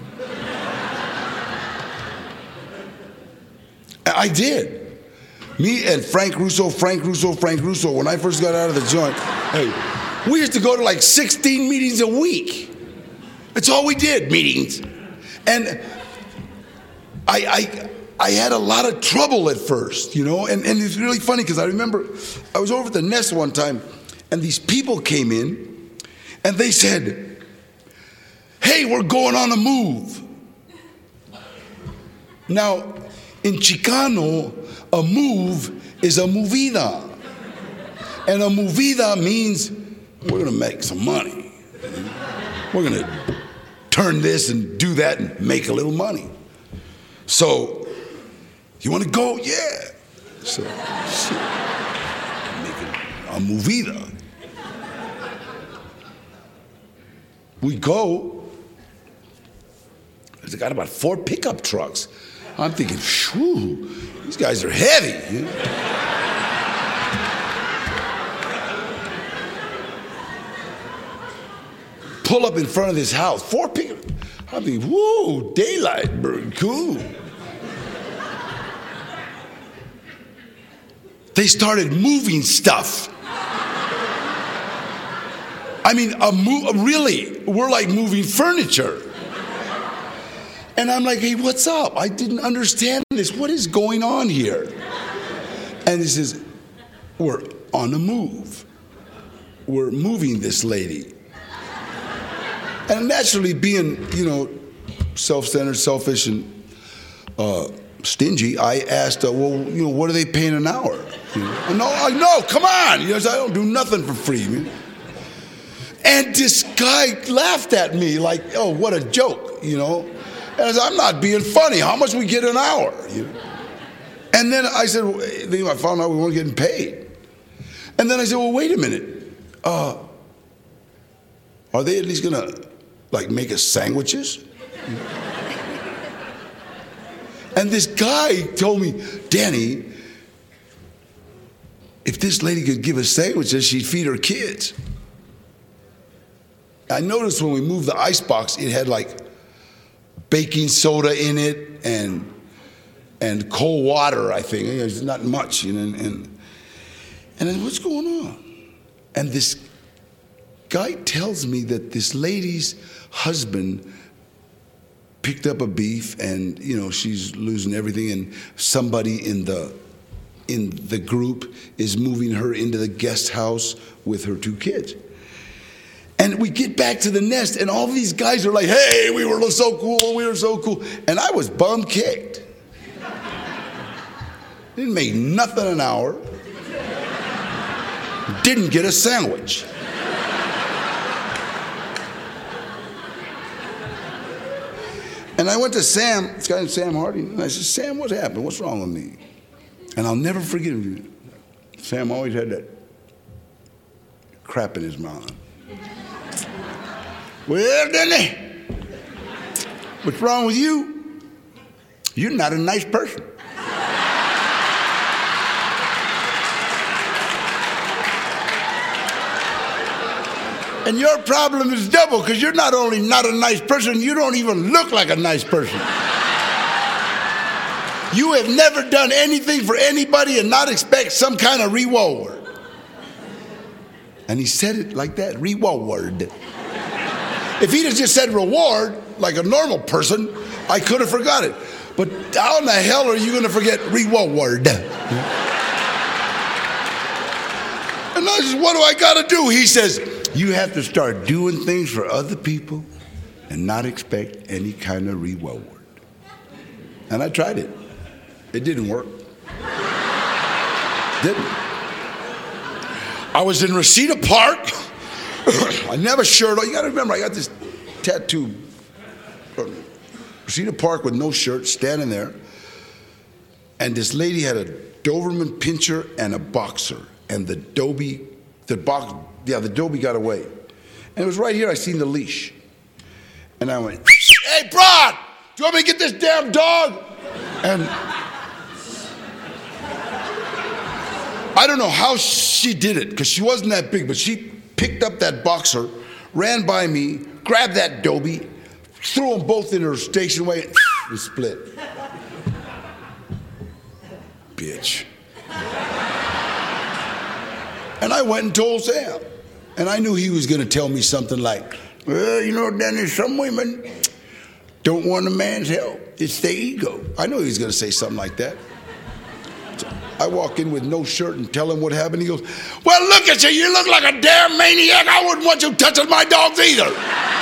Speaker 1: I did. Me and Frank Russo, Frank Russo, Frank Russo, when I first got out of the joint, hey, we used to go to like sixteen meetings a week. That's all we did, meetings. And I, I, I had a lot of trouble at first, you know, and, and it's really funny because I remember I was over at the Nest one time, and these people came in, and they said, hey, we're going on a move. Now, in Chicano, a move is a movida. And a movida means we're going to make some money. We're going to turn this and do that and make a little money. So, you want to go? Yeah. So, so making a movida. We go. They got about four pickup trucks. I'm thinking, whew, these guys are heavy. You know? Pull up in front of this house, four pickup. I'm thinking, whoa, daylight, bird, cool. They started moving stuff. I mean, a mo- really, we're like moving furniture. And I'm like, hey, what's up? I didn't understand this. What is going on here? And he says, we're on a move. We're moving this lady. And naturally, being, you know, self-centered, selfish, and uh, stingy, I asked, uh, well, you know, what are they paying an hour? You know, no, I, no, come on. You know, I don't do nothing for free. Man. And this guy laughed at me like, oh, what a joke, you know. And I said, I'm not being funny. How much we get an hour? You know? And then I said, well, I found out we weren't getting paid. And then I said, well, wait a minute. Uh, are they at least going to, like, make us sandwiches? And this guy told me, Danny, if this lady could give us sandwiches, she'd feed her kids. I noticed when we moved the icebox, it had, like, baking soda in it and and cold water, I think. It's not much. You know, and, and, and then what's going on? And this guy tells me that this lady's husband picked up a beef and, you know, she's losing everything, and somebody in the in the group is moving her into the guest house with her two kids. And we get back to the nest, and all these guys are like, hey, we were so cool, we were so cool. And I was bum kicked. Didn't make nothing an hour. Didn't get a sandwich. And I went to Sam, this guy named Sam Hardy, and I said, Sam, what happened? What's wrong with me? And I'll never forget him. Sam always had that crap in his mouth. Well, Denny, what's wrong with you? You're not a nice person. And your problem is double, because you're not only not a nice person, you don't even look like a nice person. You have never done anything for anybody and not expect some kind of reward. And he said it like that, reward. If he'd have just said reward, like a normal person, I could have forgot it. But how in the hell are you going to forget reward? And I said, what do I got to do? He says, you have to start doing things for other people and not expect any kind of reward. And I tried it. It didn't work. Didn't. I was in Reseda Park. I never shirt on. You got to remember, I got this tattoo. Reseda Park with no shirt, standing there. And this lady had a Doberman Pinscher and a boxer. And the Dobie, the box, yeah, the Dobie got away. And it was right here, I seen the leash. And I went, hey, Broad, do you want me to get this damn dog? And I don't know how she did it, because she wasn't that big, but she picked up that boxer, ran by me, grabbed that Dobie, threw them both in her station wagon, and split. Bitch. And I went and told Sam. And I knew he was going to tell me something like, well, you know, Danny, some women don't want a man's help. It's their ego. I knew he was going to say something like that. So I walk in with no shirt and tell him what happened. He goes, well, look at you. You look like a damn maniac. I wouldn't want you touching my dogs either.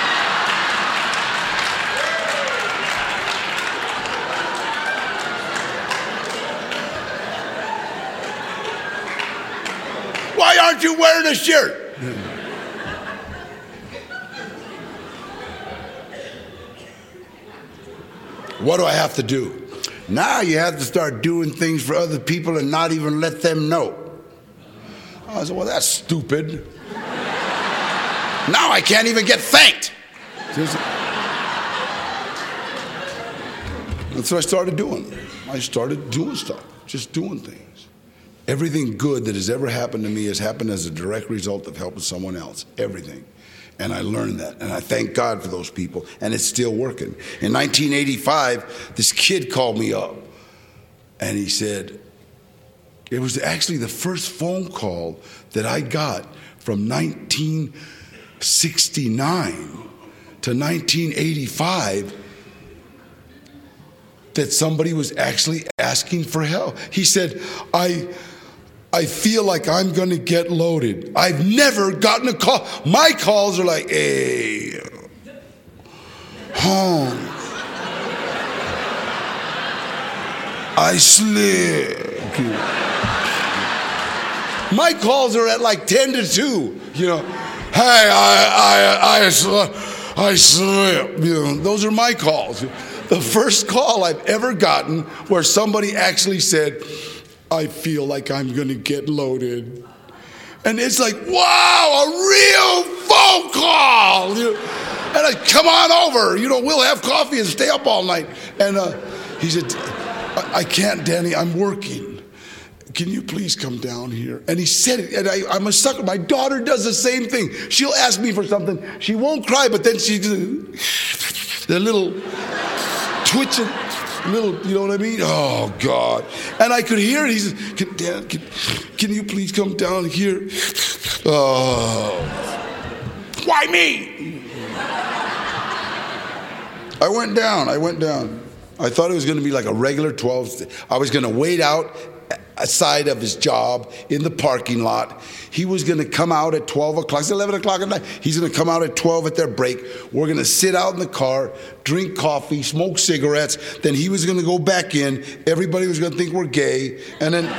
Speaker 1: Why aren't you wearing a shirt? What do I have to do? Now you have to start doing things for other people and not even let them know. I said, well, that's stupid. Now I can't even get thanked. And so I started doing. I started doing stuff, just doing things. Everything good that has ever happened to me has happened as a direct result of helping someone else. Everything. And I learned that. And I thank God for those people. And it's still working. In nineteen eighty-five, this kid called me up. And he said, it was actually the first phone call that I got from nineteen sixty-nine to nineteen eighty-five that somebody was actually asking for help. He said, I I feel like I'm going to get loaded. I've never gotten a call. My calls are like, hey, home. I slip. My calls are at like ten to two, you know. Hey, I, I, I, sl- I slip. You know, those are my calls. The first call I've ever gotten where somebody actually said, I feel like I'm going to get loaded. And it's like, wow, a real phone call. You know? And I come on over, you know, we'll have coffee and stay up all night. And uh, he said, I, I can't, Danny, I'm working. Can you please come down here? And he said it, and I, I'm a sucker. My daughter does the same thing. She'll ask me for something. She won't cry, but then she, the little twitching, little, you know what I mean? Oh, God. And I could hear it. He said, can, Dad, can, can you please come down here? Oh. Why me? I went down. I went down. I thought it was going to be like a regular twelve. I was going to wait out aside of his job in the parking lot. He was going to come out at twelve o'clock. It's eleven o'clock at night. He's going to come out at twelve at their break. We're going to sit out in the car, drink coffee, smoke cigarettes. Then he was going to go back in. Everybody was going to think we're gay. And then...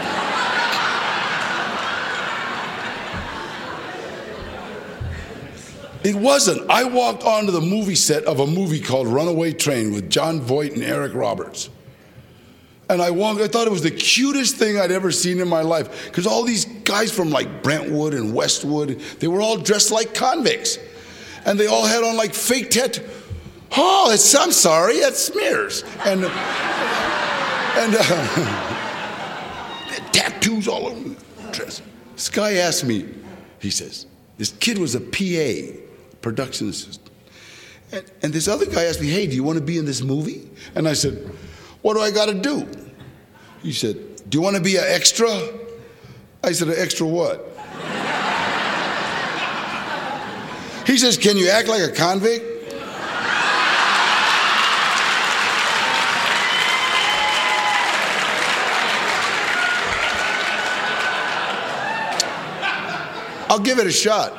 Speaker 1: It wasn't. I walked onto the movie set of a movie called Runaway Train with John Voight and Eric Roberts. And I walked, I thought it was the cutest thing I'd ever seen in my life. Because all these guys from like Brentwood and Westwood, they were all dressed like convicts. And they all had on like fake tattoos. Oh, it's, I'm sorry, that's smears. And, and uh, tattoos all over the dress. This guy asked me, he says, this kid was a P A, production assistant. And, and this other guy asked me, hey, do you want to be in this movie? And I said, what do I got to do? He said, do you want to be an extra? I said, an extra what? He says, can you act like a convict? I'll give it a shot.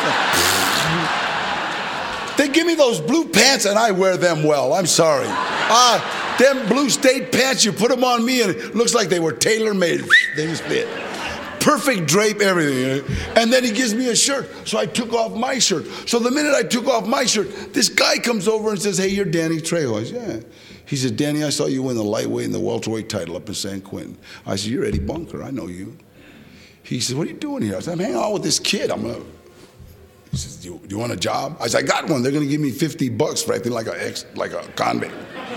Speaker 1: They give me those blue pants and I wear them well. I'm sorry. Ah, uh, them blue state pants, you put them on me and it looks like they were tailor-made. They just fit. Perfect drape, everything. And then he gives me a shirt. So I took off my shirt. So the minute I took off my shirt, this guy comes over and says, hey, you're Danny Trejo. I said, yeah. He said, Danny, I saw you win the lightweight and the welterweight title up in San Quentin. I said, you're Eddie Bunker. I know you. He said, what are you doing here? I said, I'm hanging out with this kid. I'm gonna. He says, do you, do you want a job? I said, I got one. They're going to give me fifty bucks for acting like a, ex, like a convict.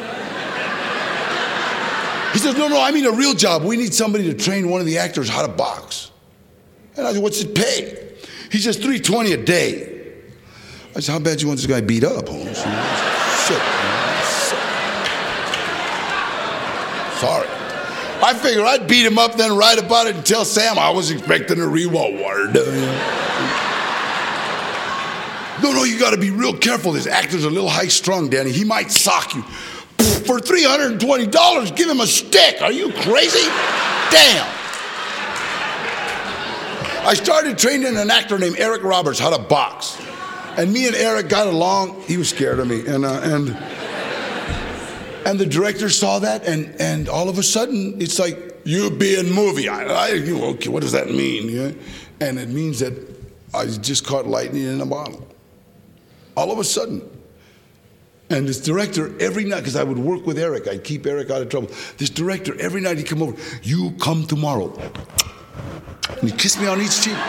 Speaker 1: He says, no, no, I mean a real job. We need somebody to train one of the actors how to box. And I said, what's it pay? He says, three twenty a day. I said, how bad you want this guy beat up, Holmes? Shit, man. Sorry. I figured I'd beat him up, then write about it and tell Sam I was expecting a reward. No, no, you got to be real careful. This actor's a little high-strung, Danny. He might sock you. For three hundred twenty dollars, give him a stick. Are you crazy? Damn. I started training an actor named Eric Roberts how to box. And me and Eric got along. He was scared of me. And, uh, and, and the director saw that, and, and all of a sudden, it's like, you be in movie. I, I, okay, what does that mean? Yeah? And it means that I just caught lightning in a bottle. All of a sudden. And this director, every night, because I would work with Eric, I'd keep Eric out of trouble. This director, every night he'd come over, you come tomorrow. And he'd kiss me on each cheek.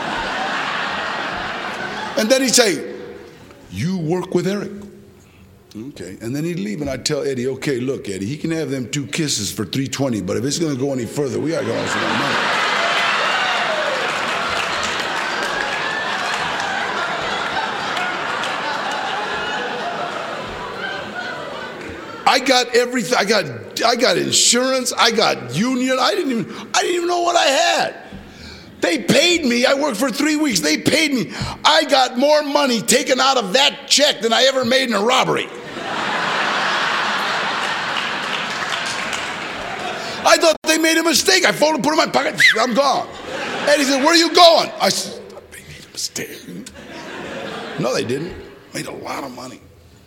Speaker 1: And then he'd say, you work with Eric. Okay. And then he'd leave, and I'd tell Eddie, okay, look, Eddie, he can have them two kisses for three twenty, but if it's going to go any further, we got to go on some money. I got everything. I got I got insurance. I got union. I didn't even I didn't even know what I had. They paid me. I worked for three weeks. They paid me. I got more money taken out of that check than I ever made in a robbery. I thought they made a mistake. I folded, put it in my pocket. I'm gone. And he said, where are you going? I said, they made a mistake. No, they didn't. Made a lot of money.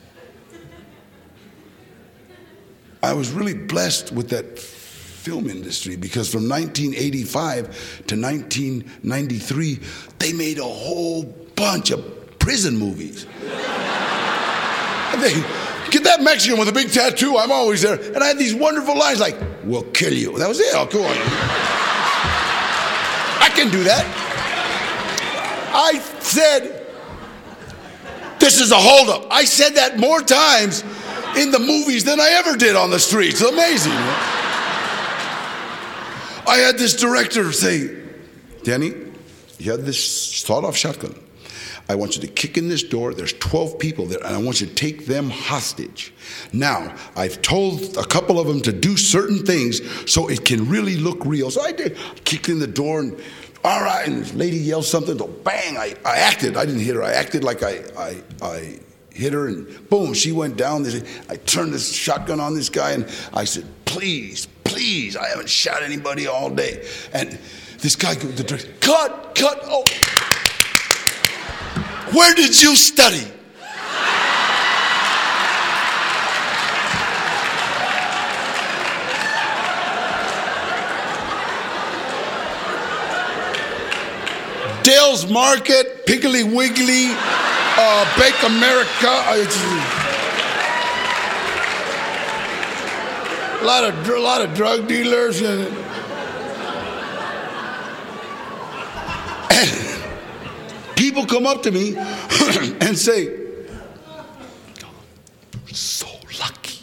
Speaker 1: I was really blessed with that film industry because from nineteen eighty-five to nineteen ninety-three, they made a whole bunch of prison movies. And they, get that Mexican with a big tattoo, I'm always there. And I had these wonderful lines like, we'll kill you. That was it. Oh, come on. I can do that. I said, this is a holdup. I said that more times in the movies than I ever did on the streets. It's amazing. I had this director say, Danny, you have this sawed-off shotgun. I want you to kick in this door. There's twelve people there, and I want you to take them hostage. Now, I've told a couple of them to do certain things so it can really look real. So I did. Kicked in the door, and all right, and this lady yelled something. So bang, I, I acted. I didn't hit her. I acted like I, I, I hit her, and boom, she went down. I turned this shotgun on this guy, and I said, please, please, I haven't shot anybody all day. And this guy, the director, cut, cut, oh. Where did you study? Dale's Market, Piggly Wiggly, uh, Bake America. A lot of a lot of drug dealers and, and people come up to me and say, "You're so lucky."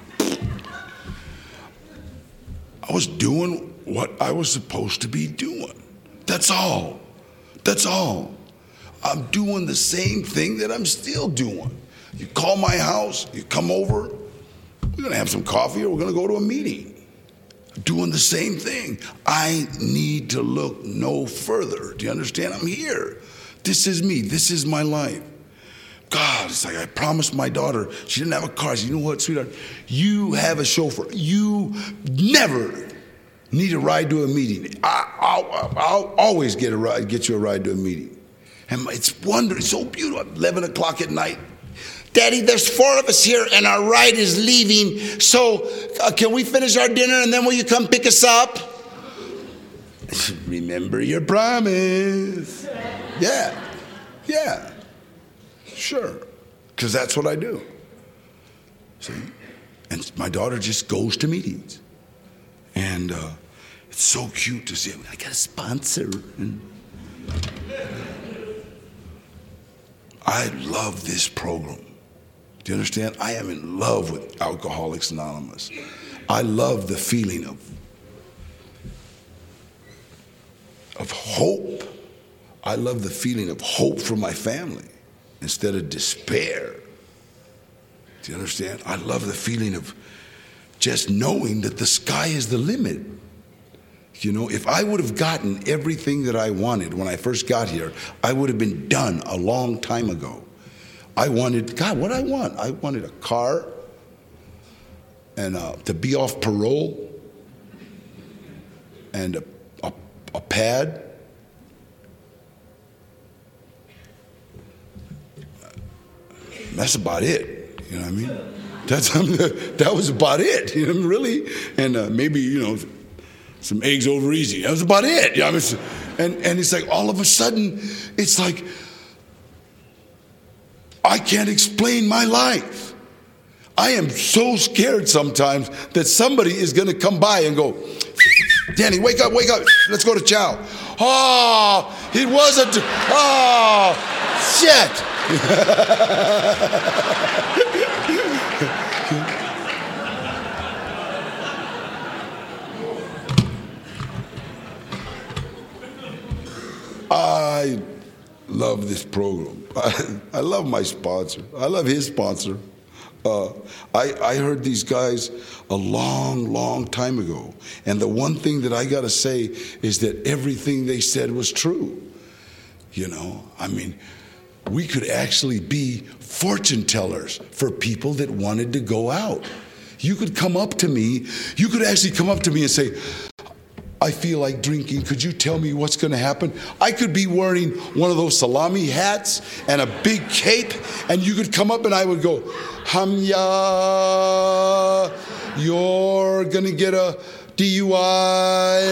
Speaker 1: I was doing what I was supposed to be doing. That's all. That's all. I'm doing the same thing that I'm still doing. You call my house, you come over, we're going to have some coffee or we're going to go to a meeting. Doing the same thing. I need to look no further. Do you understand? I'm here. This is me. This is my life. God, it's like I promised my daughter, she didn't have a car. I said, you know what, sweetheart? You have a chauffeur. You never need a ride to a meeting. I, I'll, I'll always get a ride, get you a ride to a meeting. And it's wonderful, it's so beautiful. eleven o'clock at night. Daddy, there's four of us here and our ride is leaving. So uh, can we finish our dinner and then will you come pick us up? Remember your promise. Yeah, yeah, sure. Because that's what I do. See? And my daughter just goes to meetings. And uh, it's so cute to see. I got a sponsor. And I love this program. Do you understand? I am in love with Alcoholics Anonymous. I love the feeling of, of hope. I love the feeling of hope for my family instead of despair. Do you understand? I love the feeling of just knowing that the sky is the limit. You know, if I would have gotten everything that I wanted when I first got here, I would have been done a long time ago. I wanted, God, what I want? I wanted a car and uh, to be off parole and a, a, a pad. That's about it. You know what I mean? That's that was about it, you know, really, and uh, maybe you know, some eggs over easy. That was about it. You know, it's, and and it's like all of a sudden, it's like I can't explain my life. I am so scared sometimes that somebody is going to come by and go, Danny, wake up, wake up, let's go to chow. Oh, it wasn't. Oh, shit. I love this program. I, I love my sponsor. I love his sponsor. Uh, I, I heard these guys a long, long time ago. And the one thing that I got to say is that everything they said was true. You know, I mean, we could actually be fortune tellers for people that wanted to go out. You could come up to me, you could actually come up to me and say, I feel like drinking. Could you tell me what's going to happen? I could be wearing one of those salami hats and a big cape, and you could come up and I would go, Hamya, you're going to get a D U I.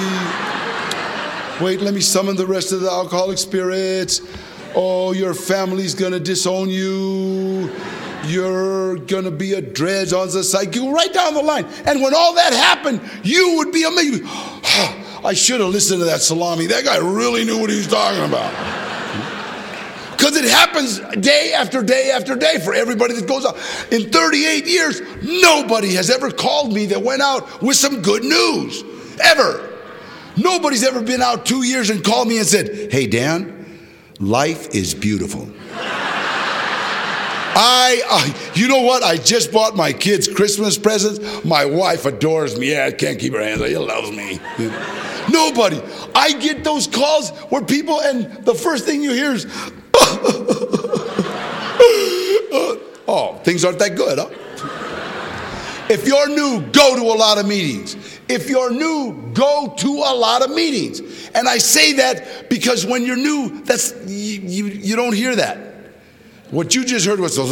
Speaker 1: Wait, let me summon the rest of the alcoholic spirits. Oh, your family's going to disown you. You're going to be a dredge on the side. Go right down the line. And when all that happened, you would be amazed. I should have listened to that salami. That guy really knew what he was talking about. Because it happens day after day after day for everybody that goes out. In thirty-eight years, nobody has ever called me that went out with some good news. Ever. Nobody's ever been out two years and called me and said, hey, Dan, life is beautiful. I, I, you know what? I just bought my kids Christmas presents. My wife adores me. Yeah, I can't keep her hands. She loves me. Nobody. I get those calls where people, and the first thing you hear is, oh, things aren't that good, huh? If you're new, go to a lot of meetings. If you're new, go to a lot of meetings. And I say that because when you're new, that's you, you, you don't hear that. What you just heard was, go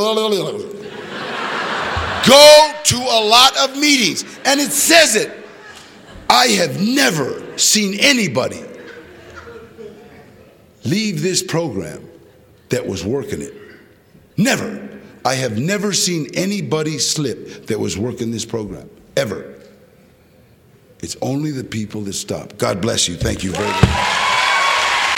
Speaker 1: to a lot of meetings. And it says it. I have never seen anybody leave this program that was working it. Never. I have never seen anybody slip that was working this program. Ever. It's only the people that stop. God bless you. Thank you very much.